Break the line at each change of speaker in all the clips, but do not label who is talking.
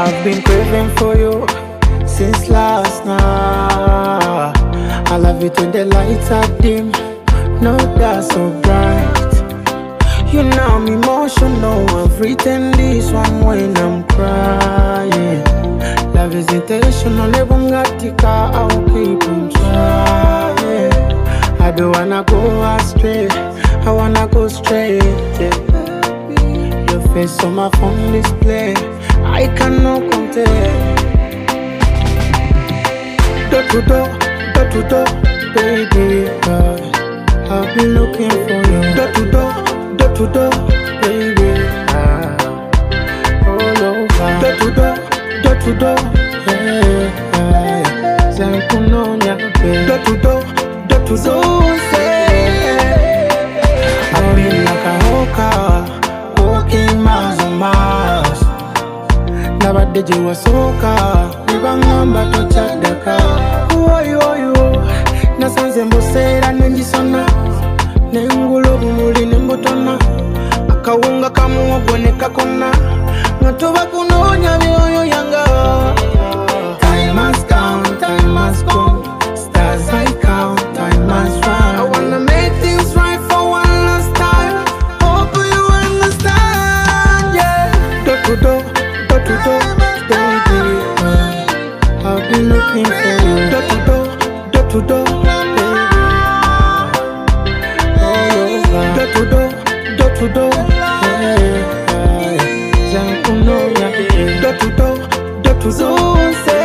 I've been craving for you since last night. I love it when the lights are dim, no that's so bright. You know I'm emotional, I've written this one when I'm crying. Love is intentional, I'll keep on trying. I don't wanna go astray, I wanna go straight, yeah. Your face on my phone display, I cannot contain. Door to door, baby, I've been looking for you. Door to door, baby, all over. Door to door, yeah. Zankunonya, baby. Door to door, I've been like a hawker, walking miles and miles. Nabadeji wa soka, nibangamba tochadaka. Nasanze mbosera nenjisona, nengulo bumuli nembotona. Akawunga kamuogo nekakona, ngatoba kunonya mioyo yanga. Time has come, time has gone. Stars I count, time has run. I wanna make things right for one last time. Hope you understand, yeah. Door to door, baby, I've been looking for you. Door to door, baby, door to door, yeah. Zankunonya, door to door,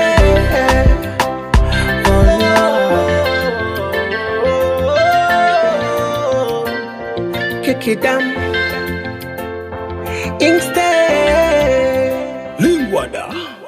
kick it down, Inkster,
Lingwada.